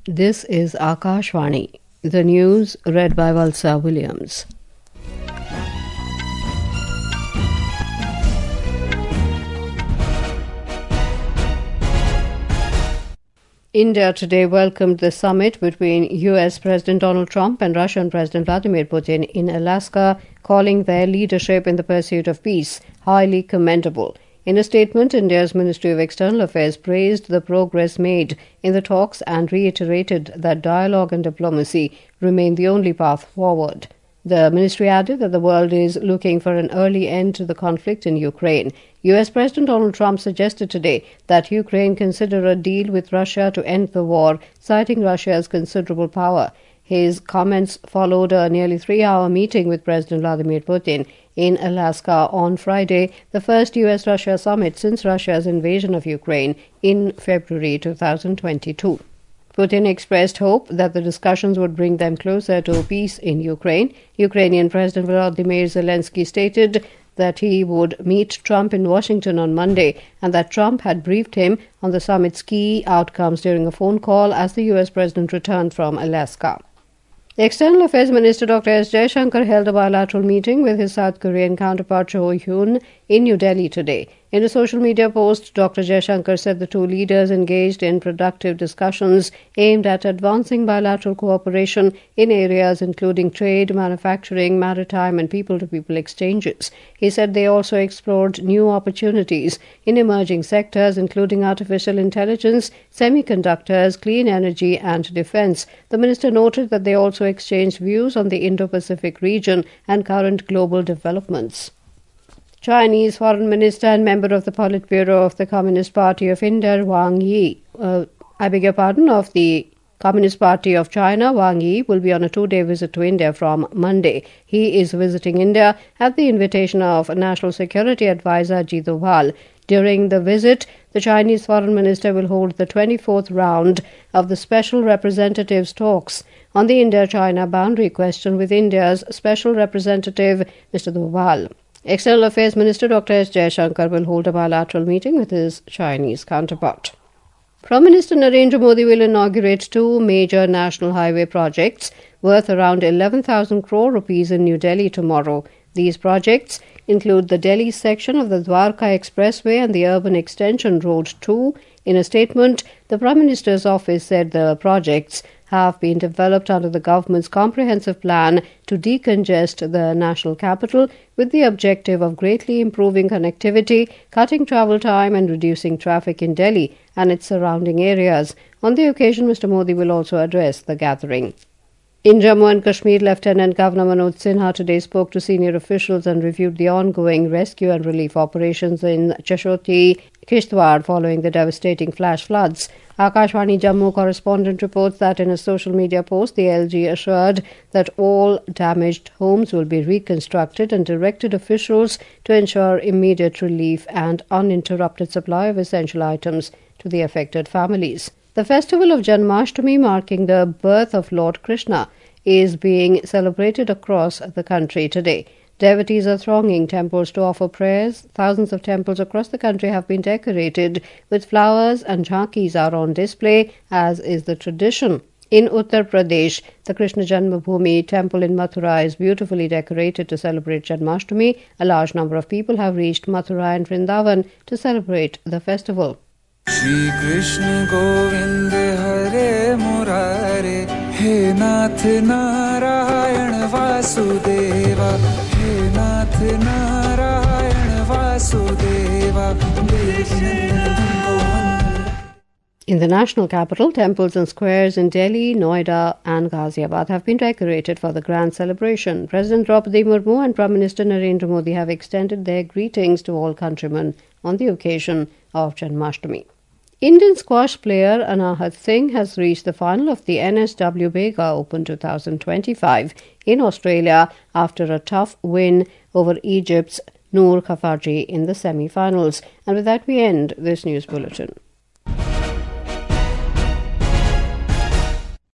This is Akashvani. The news read by Valsa Williams. India today welcomed the summit between US President Donald Trump and Russian President Vladimir Putin in Alaska, calling their leadership in the pursuit of peace highly commendable. In a statement, India's Ministry of External Affairs praised the progress made in the talks and reiterated that dialogue and diplomacy remain the only path forward. The ministry added that the world is looking for an early end to the conflict in Ukraine. US President Donald Trump suggested today that Ukraine consider a deal with Russia to end the war, citing Russia's considerable power. His comments followed a nearly 3-hour meeting with President Vladimir Putin in Alaska on Friday, the first US-Russia summit since Russia's invasion of Ukraine in February 2022. Putin expressed hope that the discussions would bring them closer to peace in Ukraine. Ukrainian President Volodymyr Zelensky stated that he would meet Trump in Washington on Monday and that Trump had briefed him on the summit's key outcomes during a phone call as the US president returned from Alaska. The External Affairs Minister Dr. S. Jaishankar held a bilateral meeting with his South Korean counterpart Cho Hyun in New Delhi today. In a social media post, Dr. Jaishankar said the two leaders engaged in productive discussions aimed at advancing bilateral cooperation in areas including trade, manufacturing, maritime and people-to-people exchanges. He said they also explored new opportunities in emerging sectors including artificial intelligence, semiconductors, clean energy and defense. The minister noted that they also exchanged views on the Indo-Pacific region and current global developments. Chinese Foreign Minister and member of the Politburo of the Communist Party of India, of the Communist Party of China, Wang Yi, will be on a 2-day visit to India from Monday. He is visiting India at the invitation of National Security Advisor Ajit Doval. During the visit, the Chinese Foreign Minister will hold the 24th round of the Special Representatives' talks on the India-China boundary question with India's Special Representative, Mr. Doval. External Affairs Minister Dr. S. Jaishankar will hold a bilateral meeting with his Chinese counterpart. Prime Minister Narendra Modi will inaugurate 2 major national highway projects worth around 11,000 crore rupees in New Delhi tomorrow. These projects include the Delhi section of the Dwarka Expressway and the Urban Extension Road 2. In a statement, the Prime Minister's office said the projects have been developed under the government's comprehensive plan to decongest the national capital with the objective of greatly improving connectivity, cutting travel time and reducing traffic in Delhi and its surrounding areas. On the occasion, Mr. Modi will also address the gathering. In Jammu and Kashmir, Lieutenant Governor Manoj Sinha today spoke to senior officials and reviewed the ongoing rescue and relief operations in Chashoti, Kishtwar following the devastating flash floods. Akashvani Jammu correspondent reports that in a social media post, the LG assured that all damaged homes will be reconstructed and directed officials to ensure immediate relief and uninterrupted supply of essential items to the affected families. The festival of Janmashtami, marking the birth of Lord Krishna, is being celebrated across the country today. Devotees are thronging temples to offer prayers. Thousands of temples across the country have been decorated with flowers and jhankis are on display, as is the tradition. In Uttar Pradesh, the Krishna Janmabhoomi temple in Mathura is beautifully decorated to celebrate Janmashtami. A large number of people have reached Mathura and Vrindavan to celebrate the festival. Shri Krishna Govind Hare Murare He Nath Narayan Vasudeva He Nath Narayan Vasudeva. In the national capital, temples and squares in Delhi, Noida and Ghaziabad have been decorated for the grand celebration. President Draupadi Murmu and Prime Minister Narendra Modi have extended their greetings to all countrymen on the occasion of Janmashtami. Indian squash player Anahat Singh has reached the final of the NSW Bega Open 2025 in Australia after a tough win over Egypt's Noor Khafaji in the semi-finals. And with that, we end this news bulletin.